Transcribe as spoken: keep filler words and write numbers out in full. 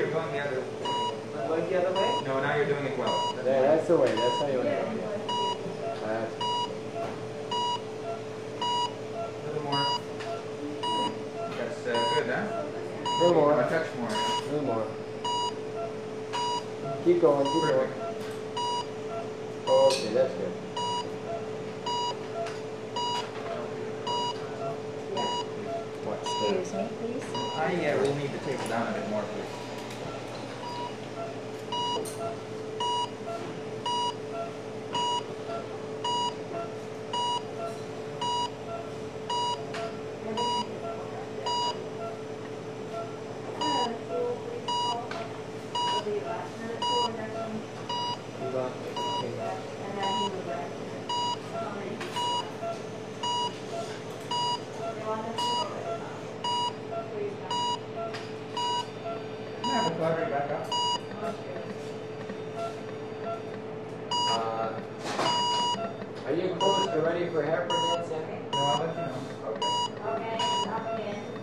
you're going the other way. I'm going the other way? No, now you're doing it well. That's There, fine. that's the way. That's how you want to go. That's A little more. That's uh, good, huh? a little more. A touch more. A little more. Keep going, keep Perfect. going. Okay, that's good. Watch there. Excuse me, please. I uh, will need to take it down a bit more, please. Move on. Okay. Can I have the battery back up? Uh, are you close to ready for heifer dance, Andy? No, I'll let you know. Okay. Okay, up again.